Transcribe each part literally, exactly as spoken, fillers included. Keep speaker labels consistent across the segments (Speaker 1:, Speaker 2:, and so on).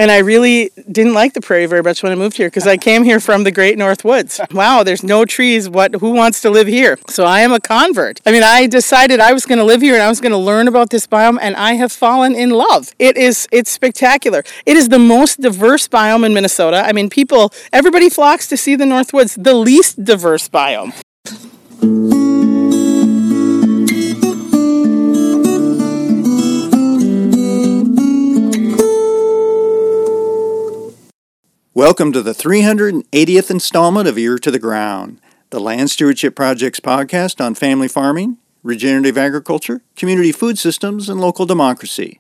Speaker 1: And I really didn't like the prairie very much when I moved here because I came here from the Great North Woods. Wow, there's no trees. What? Who wants to live here? So I am a convert. I mean, I decided I was going to live here and I was going to learn about this biome, and I have fallen in love. It is, it's spectacular. It is the most diverse biome in Minnesota. I mean, people, everybody flocks to see the North Woods, the least diverse biome.
Speaker 2: Welcome to the three hundred eightieth installment of Ear to the Ground, the Land Stewardship Project's podcast on family farming, regenerative agriculture, community food systems, and local democracy.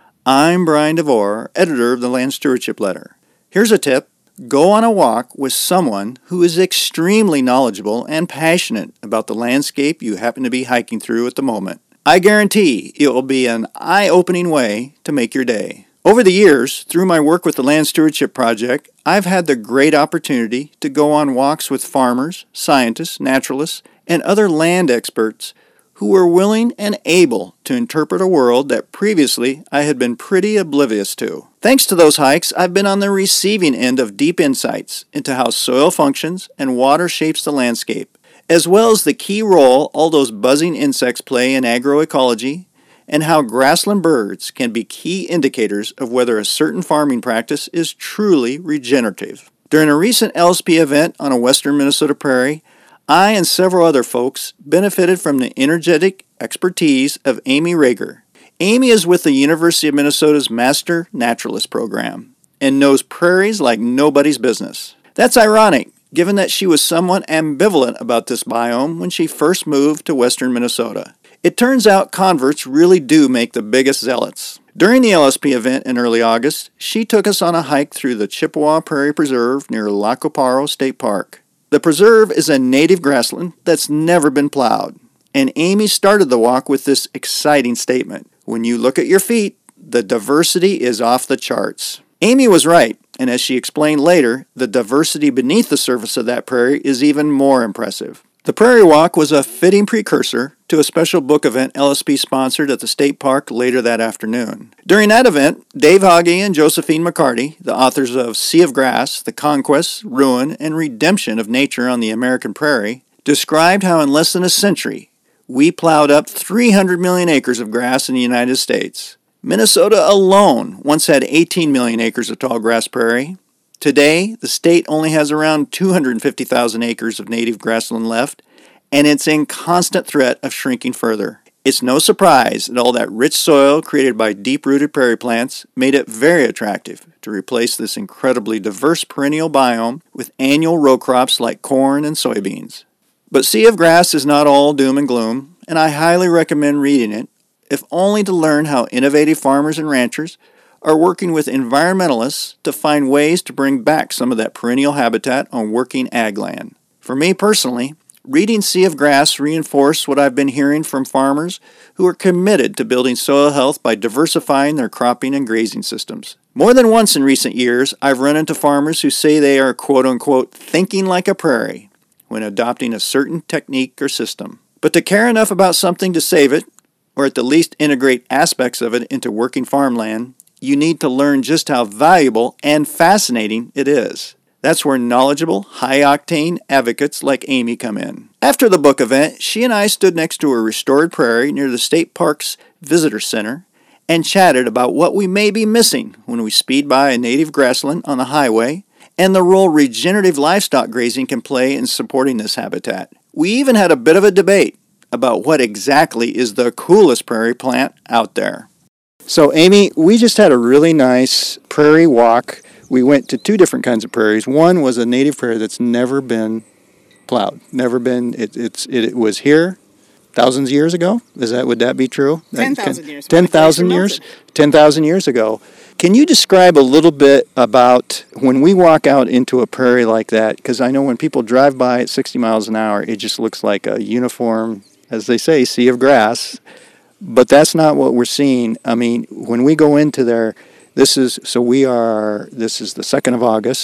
Speaker 2: I'm Brian DeVore, editor of the Land Stewardship Letter. Here's a tip. Go on a walk with someone who is extremely knowledgeable and passionate about the landscape you happen to be hiking through at the moment. I guarantee it will be an eye-opening way to make your day. Over the years, through my work with the Land Stewardship Project, I've had the great opportunity to go on walks with farmers, scientists, naturalists, and other land experts who were willing and able to interpret a world that previously I had been pretty oblivious to. Thanks to those hikes, I've been on the receiving end of deep insights into how soil functions and water shapes the landscape, as well as the key role all those buzzing insects play in agroecology, and how grassland birds can be key indicators of whether a certain farming practice is truly regenerative. During a recent L S P event on a western Minnesota prairie, I and several other folks benefited from the energetic expertise of Amy Rager. Amy is with the University of Minnesota's Master Naturalist program and knows prairies like nobody's business. That's ironic, given that she was somewhat ambivalent about this biome when she first moved to western Minnesota. It turns out converts really do make the biggest zealots. During the L S P event in early August, she took us on a hike through the Chippewa Prairie Preserve near Lac qui Parle State Park. The preserve is a native grassland that's never been plowed, and Amy started the walk with this exciting statement. When you look at your feet, the diversity is off the charts. Amy was right, and as she explained later, the diversity beneath the surface of that prairie is even more impressive. The Prairie Walk was a fitting precursor to a special book event L S P sponsored at the state park later that afternoon. During that event, Dave Hage and Josephine McCarty, the authors of Sea of Grass, The Conquest, Ruin, and Redemption of Nature on the American Prairie, described how in less than a century, we plowed up three hundred million acres of grass in the United States. Minnesota alone once had eighteen million acres of tall grass prairie. Today, the state only has around two hundred fifty thousand acres of native grassland left, and it's in constant threat of shrinking further. It's no surprise that all that rich soil created by deep-rooted prairie plants made it very attractive to replace this incredibly diverse perennial biome with annual row crops like corn and soybeans. But Sea of Grass is not all doom and gloom, and I highly recommend reading it, if only to learn how innovative farmers and ranchers are working with environmentalists to find ways to bring back some of that perennial habitat on working ag land. For me personally, reading Sea of Grass reinforced what I've been hearing from farmers who are committed to building soil health by diversifying their cropping and grazing systems. More than once in recent years, I've run into farmers who say they are quote-unquote thinking like a prairie when adopting a certain technique or system. But to care enough about something to save it, or at the least integrate aspects of it into working farmland, you need to learn just how valuable and fascinating it is. That's where knowledgeable, high-octane advocates like Amy come in. After the book event, she and I stood next to a restored prairie near the state park's visitor center and chatted about what we may be missing when we speed by a native grassland on the highway and the role regenerative livestock grazing can play in supporting this habitat. We even had a bit of a debate about what exactly is the coolest prairie plant out there. So, Amy, we just had a really nice prairie walk. We went to two different kinds of prairies. One was a native prairie that's never been plowed. Never been, it, it's, it, it was here thousands of years ago. Is that, would that be true?
Speaker 1: ten thousand years.
Speaker 2: ten thousand years? ten thousand years ago. Can you describe a little bit about when we walk out into a prairie like that? Because I know when people drive by at sixty miles an hour, it just looks like a uniform, as they say, sea of grass. But that's not what we're seeing. I mean, when we go into there, this is, so we are, this is the second of August.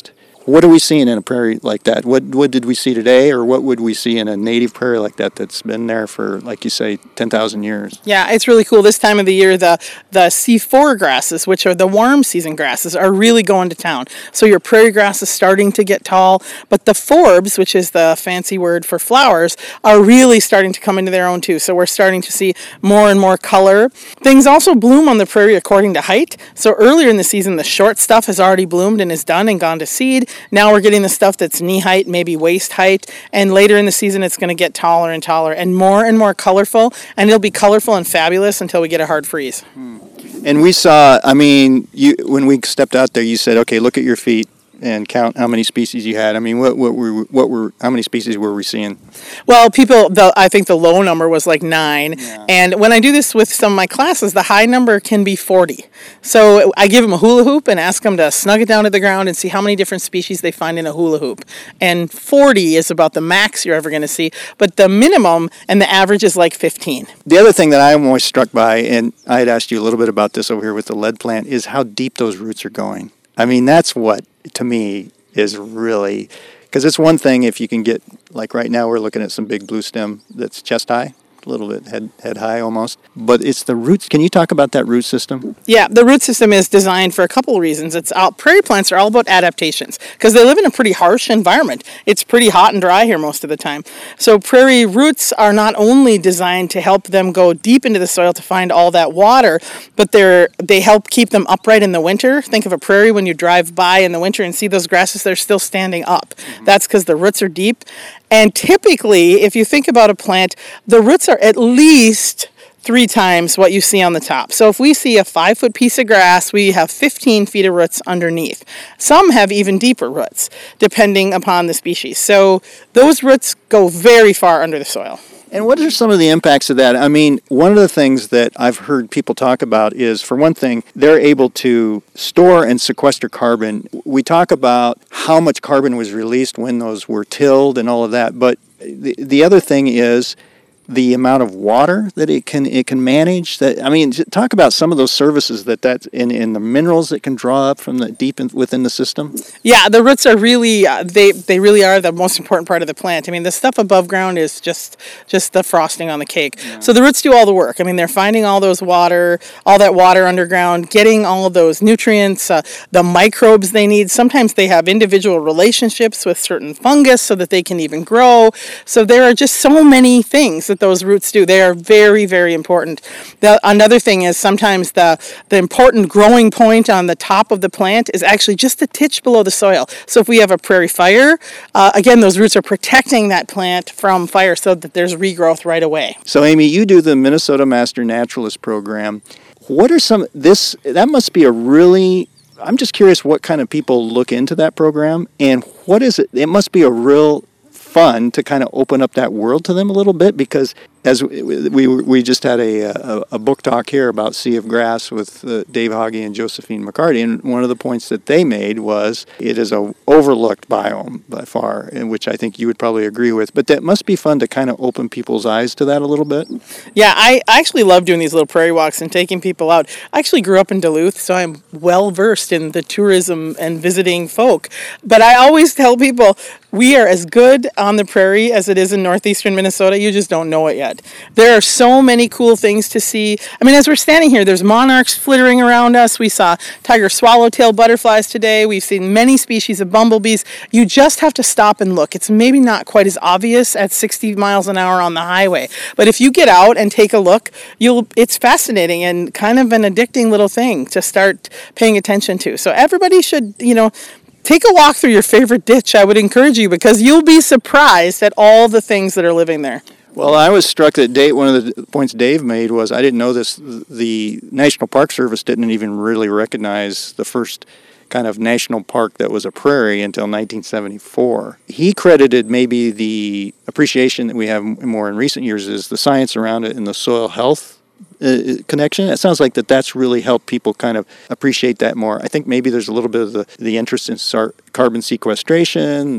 Speaker 2: What are we seeing in a prairie like that? What what did we see today, or what would we see in a native prairie like that that's been there for, like you say, ten thousand years?
Speaker 1: Yeah, it's really cool. This time of the year, the, the C four grasses, which are the warm season grasses, are really going to town. So your prairie grass is starting to get tall, but the forbs, which is the fancy word for flowers, are really starting to come into their own too. So we're starting to see more and more color. Things also bloom on the prairie according to height. So earlier in the season, the short stuff has already bloomed and is done and gone to seed. Now we're getting the stuff that's knee height, maybe waist height, and later in the season it's going to get taller and taller and more and more colorful, and it'll be colorful and fabulous until we get a hard freeze.
Speaker 2: And we saw, I mean, you when we stepped out there, you said, okay, look at your feet and count how many species you had. I mean, what what were what were how many species were we seeing?
Speaker 1: Well, people, the, I think the low number was like nine,
Speaker 2: yeah.
Speaker 1: And when I do this with some of my classes, the high number can be forty. So I give them a hula hoop and ask them to snug it down to the ground and see how many different species they find in a hula hoop. And forty is about the max you're ever going to see, but the minimum and the average is like fifteen.
Speaker 2: The other thing that I'm always struck by, and I had asked you a little bit about this over here with the lead plant, is how deep those roots are going. I mean, that's what, to me, is really, because it's one thing if you can get, like right now we're looking at some big blue stem that's chest high, a little bit head head high almost, but it's the roots. Can you talk about that root system?
Speaker 1: Yeah, the root system is designed for a couple of reasons. It's all, prairie plants are all about adaptations because they live in a pretty harsh environment. It's pretty hot and dry here most of the time. So prairie roots are not only designed to help them go deep into the soil to find all that water, but they're they help keep them upright in the winter. Think of a prairie when you drive by in the winter and see those grasses, they're still standing up. Mm-hmm. That's because the roots are deep. And typically, if you think about a plant, the roots are at least three times what you see on the top. So if we see a five-foot piece of grass, we have fifteen feet of roots underneath. Some have even deeper roots, depending upon the species. So those roots go very far under the soil.
Speaker 2: And what are some of the impacts of that? I mean, one of the things that I've heard people talk about is, for one thing, they're able to store and sequester carbon. We talk about how much carbon was released when those were tilled and all of that, but the the other thing is the amount of water that it can it can manage. That I mean, talk about some of those services that that in, in the minerals that can draw up from the deep in, within the system.
Speaker 1: Yeah, the roots are really uh, they they really are the most important part of the plant. I mean, the stuff above ground is just just the frosting on the cake. Yeah. So the roots do all the work. I mean, they're finding all those water, all that water underground, getting all of those nutrients, uh, the microbes they need. Sometimes they have individual relationships with certain fungus so that they can even grow. So there are just so many things that those roots do. They are very, very important. The, another thing is sometimes the, the important growing point on the top of the plant is actually just a titch below the soil. So if we have a prairie fire, uh, again, those roots are protecting that plant from fire so that there's regrowth right away.
Speaker 2: So Amy, you do the Minnesota Master Naturalist Program. What are some, this, that must be a really, I'm just curious what kind of people look into that program, and what is it, it must be a real fun to kind of open up that world to them a little bit, because as we we, we just had a, a a book talk here about Sea of Grass with uh, Dave Hoggy and Josephine McCarty, and one of the points that they made was it is a overlooked biome by far, and which I think you would probably agree with, but that must be fun to kind of open people's eyes to that a little bit.
Speaker 1: Yeah, I, I actually love doing these little prairie walks and taking people out. I actually grew up in Duluth, so I'm well versed in the tourism and visiting folk, but I always tell people we are as good on the prairie as it is in northeastern Minnesota. You just don't know it yet. There are so many cool things to see. I mean, as we're standing here, there's monarchs flittering around us. We saw tiger swallowtail butterflies today. We've seen many species of bumblebees. You just have to stop and look. It's maybe not quite as obvious at sixty miles an hour on the highway, but if you get out and take a look, you'll. It's fascinating and kind of an addicting little thing to start paying attention to. So everybody should, you know, take a walk through your favorite ditch. I would encourage you, because you'll be surprised at all the things that are living there.
Speaker 2: Well, I was struck that Dave, one of the points Dave made was, I didn't know this, the National Park Service didn't even really recognize the first kind of national park that was a prairie until nineteen seventy-four. He credited maybe the appreciation that we have more in recent years is the science around it and the soil health Uh, connection. It sounds like that that's really helped people kind of appreciate that more. I think maybe there's a little bit of the, the interest in sar- carbon sequestration,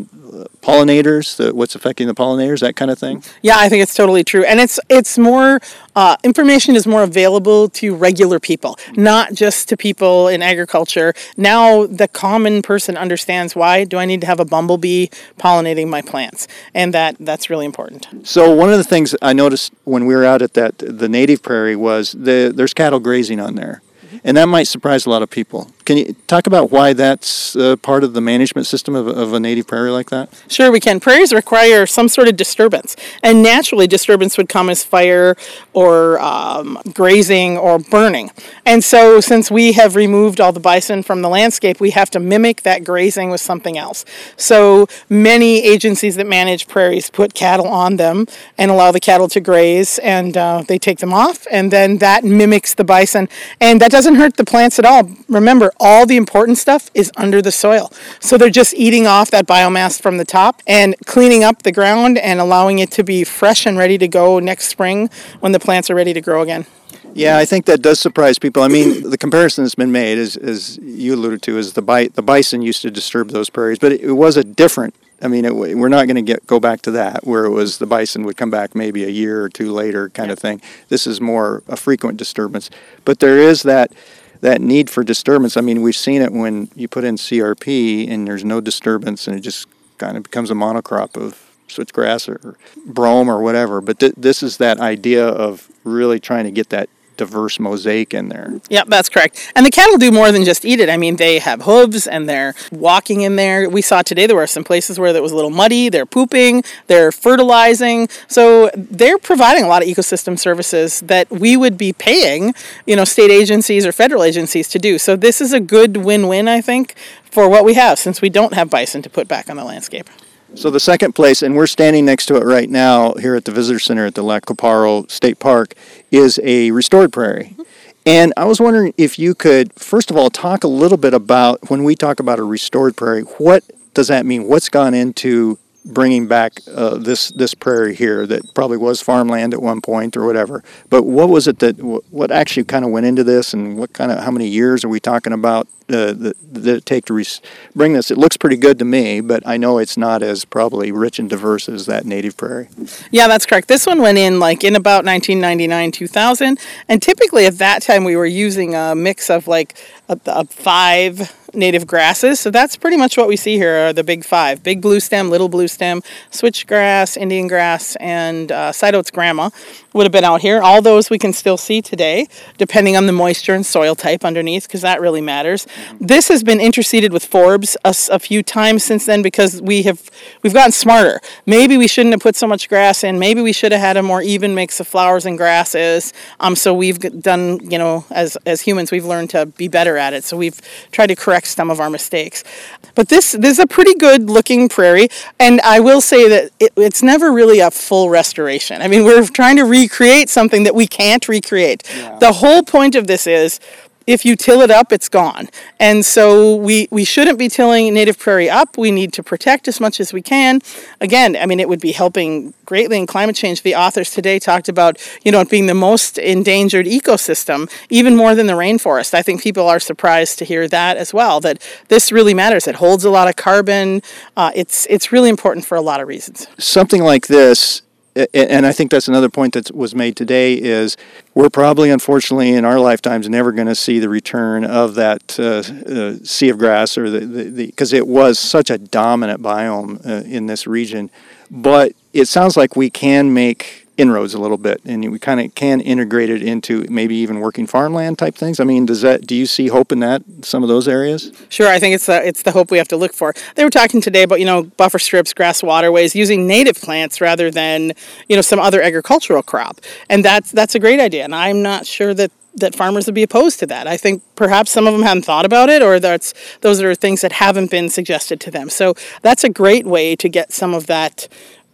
Speaker 2: pollinators, the, what's affecting the pollinators, that kind of thing?
Speaker 1: Yeah, I think it's totally true. And it's it's more, uh, information is more available to regular people, not just to people in agriculture. Now the common person understands, why do I need to have a bumblebee pollinating my plants? And that, that's really important.
Speaker 2: So one of the things I noticed when we were out at that the native prairie was the, there's cattle grazing on there. And that might surprise a lot of people. Can you talk about why that's uh, part of the management system of, of a native prairie like that?
Speaker 1: Sure, we can. Prairies require some sort of disturbance. And naturally, disturbance would come as fire or um, grazing or burning. And so since we have removed all the bison from the landscape, we have to mimic that grazing with something else. So many agencies that manage prairies put cattle on them and allow the cattle to graze, and uh, they take them off, and then that mimics the bison. And that doesn't hurt the plants at all. Remember, all the important stuff is under the soil. So they're just eating off that biomass from the top and cleaning up the ground and allowing it to be fresh and ready to go next spring when the plants are ready to grow again.
Speaker 2: Yeah, I think that does surprise people. I mean, the comparison that's been made, is, as you alluded to, is the bi- the bison used to disturb those prairies, but it, it was a different, I mean, it, we're not going to get go back to that, where it was the bison would come back maybe a year or two later kind of thing. This is more a frequent disturbance. But there is that that need for disturbance. I mean, we've seen it when you put in C R P and there's no disturbance and it just kind of becomes a monocrop of switchgrass or brome or whatever. But th- this is that idea of really trying to get that diverse mosaic in there.
Speaker 1: Yep, that's correct. And the cattle do more than just eat it. I mean, they have hooves and they're walking in there. We saw today there were some places where it was a little muddy. They're pooping, they're fertilizing. So they're providing a lot of ecosystem services that we would be paying, you know, state agencies or federal agencies to do. So this is a good win-win, I think, for what we have, since we don't have bison to put back on the landscape.
Speaker 2: So the second place, and we're standing next to it right now here at the Visitor Center at the Lac qui Parle State Park, is a restored prairie. Mm-hmm. And I was wondering if you could, first of all, talk a little bit about, when we talk about a restored prairie, what does that mean? What's gone into bringing back uh, this this prairie here that probably was farmland at one point or whatever? But what was it that, what actually kind of went into this, and what kind of, how many years are we talking about uh, that, that it take to res- bring this? It looks pretty good to me, but I know it's not as probably rich and diverse as that native prairie.
Speaker 1: Yeah, that's correct. This one went in like in about nineteen ninety-nine, two thousand, and typically at that time we were using a mix of like a, a five native grasses. So that's pretty much what we see here are the big five: big blue stem, little blue stem, switchgrass, Indian grass, and uh, Side-Oats grandma would have been out here. All those we can still see today, depending on the moisture and soil type underneath, because that really matters. Mm-hmm. This has been interseeded with forbs a, a few times since then, because we have we've gotten smarter. Maybe we shouldn't have put so much grass in. Maybe we should have had a more even mix of flowers and grasses. Um, so we've done, you know, as as humans, we've learned to be better at it. So we've tried to correct some of our mistakes. But this, this is a pretty good looking prairie, and I will say that it, it's never really a full restoration. I mean, we're trying to recreate something that we can't recreate. Yeah. The whole point of this is, if you till it up, it's gone. And so we, we shouldn't be tilling native prairie up. We need to protect as much as we can. Again, I mean, it would be helping greatly in climate change. The authors today talked about, you know, it being the most endangered ecosystem, even more than the rainforest. I think people are surprised to hear that as well, that this really matters. It holds a lot of carbon. Uh, it's it's really important for a lot of reasons.
Speaker 2: Something like this, and I think that's another point that was made today, is we're probably, unfortunately, in our lifetimes, never going to see the return of that uh, uh, sea of grass, or the because it was such a dominant biome uh, in this region. But it sounds like we can make inroads a little bit, and we kind of can integrate it into maybe even working farmland type things. I mean, does that? Do you see hope in that, some of those areas?
Speaker 1: Sure, I think it's the, it's the hope we have to look for. They were talking today about, you know, buffer strips, grass waterways, using native plants rather than, you know, some other agricultural crop, and that's that's a great idea. And I'm not sure that that farmers would be opposed to that. I think perhaps some of them haven't thought about it, or that's those are things that haven't been suggested to them. So that's a great way to get some of that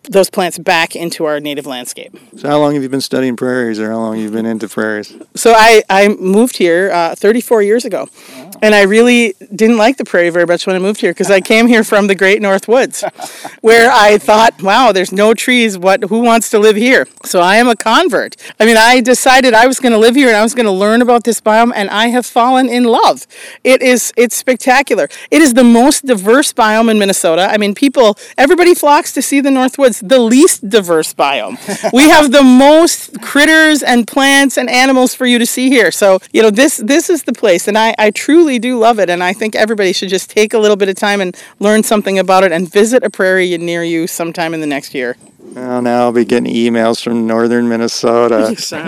Speaker 1: those plants back into our native landscape.
Speaker 2: So how long have you been studying prairies, or how long have you been into prairies?
Speaker 1: So I, I moved here uh, thirty-four years ago. Wow. And I really didn't like the prairie very much when I moved here because I came here from the Great North Woods where I thought, wow, there's no trees. What? Who wants to live here? So I am a convert. I mean, I decided I was going to live here and I was going to learn about this biome, and I have fallen in love. It is, it's spectacular. It is the most diverse biome in Minnesota. I mean, people, everybody flocks to see the North Woods, the least diverse biome. We have the most critters and plants and animals for you to see here. So, you know, this this is the place, and I, I truly do love it, and I think everybody should just take a little bit of time and learn something about it and visit a prairie near you sometime in the next year.
Speaker 2: Well, now I'll be getting emails from northern Minnesota.
Speaker 1: Sorry.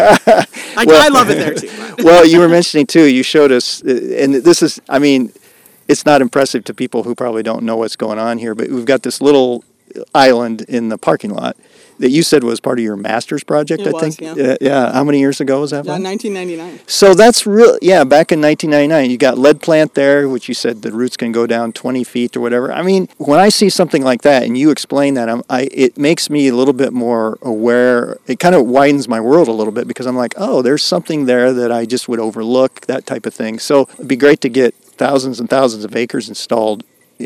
Speaker 1: I, well, I love it there, too.
Speaker 2: Well, you were mentioning, too, you showed us, and this is, I mean, it's not impressive to people who probably don't know what's going on here, but we've got this little island in the parking lot that you said was part of your master's project,
Speaker 1: it
Speaker 2: I
Speaker 1: was,
Speaker 2: think.
Speaker 1: Yeah.
Speaker 2: Uh, yeah. How many years ago was that?
Speaker 1: Yeah, nineteen ninety-nine.
Speaker 2: So that's real. Yeah, back in nineteen ninety-nine, you got lead plant there, which you said the roots can go down twenty feet or whatever. I mean, when I see something like that and you explain that, I'm, I it makes me a little bit more aware. It kind of widens my world a little bit because I'm like, oh, there's something there that I just would overlook, that type of thing. So it'd be great to get thousands and thousands of acres installed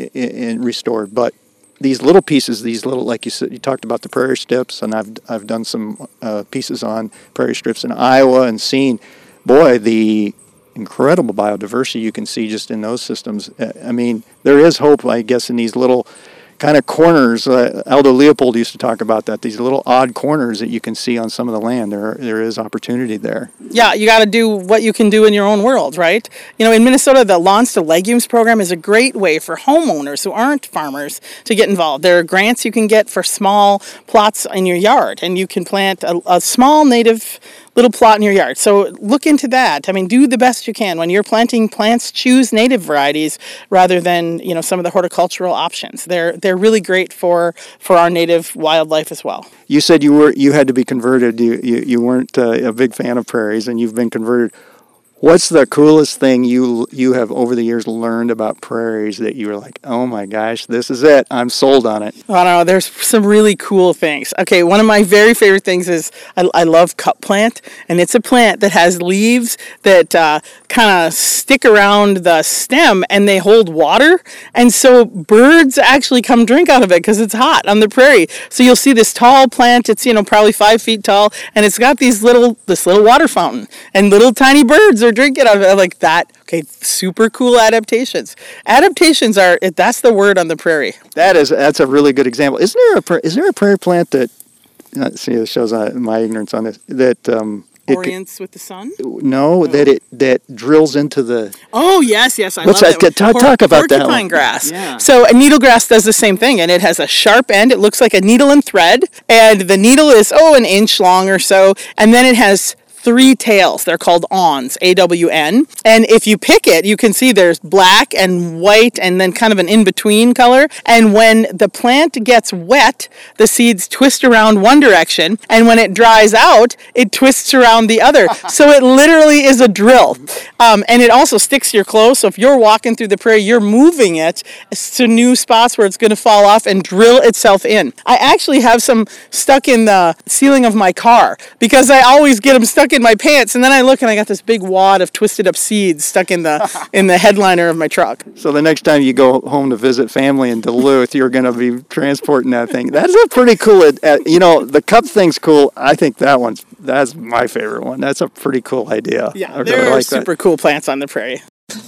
Speaker 2: and restored, but these little pieces, these little, like you said, you talked about the prairie strips, and I've I've done some uh, pieces on prairie strips in Iowa and seen, boy, the incredible biodiversity you can see just in those systems. I mean, there is hope, I guess, in these little kind of corners. Uh, Aldo Leopold used to talk about that, these little odd corners that you can see on some of the land. There, there is opportunity there.
Speaker 1: Yeah, you got to do what you can do in your own world, right? You know, in Minnesota, the Lawns to Legumes program is a great way for homeowners who aren't farmers to get involved. There are grants you can get for small plots in your yard, and you can plant a, a small native little plot in your yard. So look into that. I mean, do the best you can. When you're planting plants, choose native varieties rather than, you know, some of the horticultural options. They're they're really great for, for our native wildlife as well.
Speaker 2: You said you were you had to be converted. You you, you weren't uh, a big fan of prairies, and you've been converted. What's the coolest thing you you have over the years learned about prairies that you were like, oh my gosh, this is it, I'm sold on it?
Speaker 1: I don't know, there's some really cool things. Okay, one of my very favorite things is I, I love cup plant, and it's a plant that has leaves that uh, kind of stick around the stem and they hold water, and so birds actually come drink out of it because it's hot on the prairie. So you'll see this tall plant, it's, you know, probably five feet tall, and it's got these little this little water fountain, and little tiny birds are drinking out of it like that. Okay, super cool adaptations. Adaptations are, that's the word on the prairie.
Speaker 2: That is, that's a really good example. Isn't there a, is there a prairie plant that, let's see, this shows my ignorance on this, that, um,
Speaker 1: Orients with the sun?
Speaker 2: No, oh. that it that drills into the.
Speaker 1: Oh yes, yes, I
Speaker 2: What's
Speaker 1: love
Speaker 2: that?
Speaker 1: that.
Speaker 2: Talk, talk about that.
Speaker 1: Porcupine grass.
Speaker 2: Yeah.
Speaker 1: So a needlegrass does the same thing, and it has a sharp end. It looks like a needle and thread, and the needle is oh an inch long or so, and then it has three tails. They're called awns, A W N. And if you pick it, you can see there's black and white and then kind of an in-between color. And when the plant gets wet, the seeds twist around one direction. And when it dries out, it twists around the other. So it literally is a drill. Um, and it also sticks to your clothes. So if you're walking through the prairie, you're moving it to new spots where it's going to fall off and drill itself in. I actually have some stuck in the ceiling of my car because I always get them stuck in my pants, and then I look and I got this big wad of twisted up seeds stuck in the in the headliner of my truck.
Speaker 2: So the next time you go home to visit family in Duluth, you're going to be transporting that thing. That's a pretty cool, uh, you know, the cup thing's cool. I think that one's, that's my favorite one. That's a pretty cool idea.
Speaker 1: Yeah,
Speaker 2: I
Speaker 1: there
Speaker 2: really
Speaker 1: are
Speaker 2: like
Speaker 1: super
Speaker 2: that.
Speaker 1: cool plants on the prairie.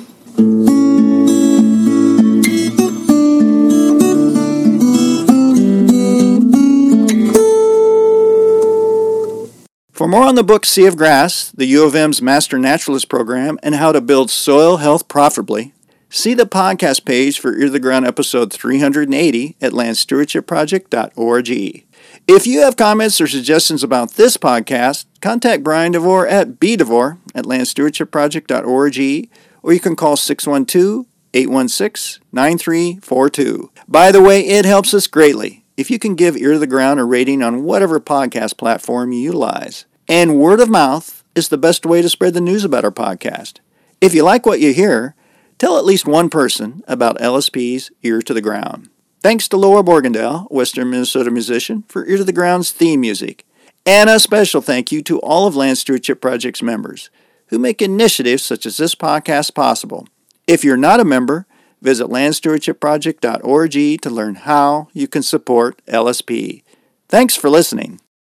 Speaker 2: For more on the book Sea of Grass, the U of M's Master Naturalist Program, and how to build soil health profitably, see the podcast page for Ear to the Ground episode three hundred eighty at land stewardship project dot org. If you have comments or suggestions about this podcast, contact Brian DeVore at b devore at land stewardship project dot org, or you can call six one two, eight one six, nine three four two. By the way, it helps us greatly if you can give Ear to the Ground a rating on whatever podcast platform you utilize. And word of mouth is the best way to spread the news about our podcast. If you like what you hear, tell at least one person about L S P's Ear to the Ground. Thanks to Laura Borgendale, a Western Minnesota musician, for Ear to the Ground's theme music. And a special thank you to all of Land Stewardship Project's members who make initiatives such as this podcast possible. If you're not a member, visit land stewardship project dot org to learn how you can support L S P. Thanks for listening.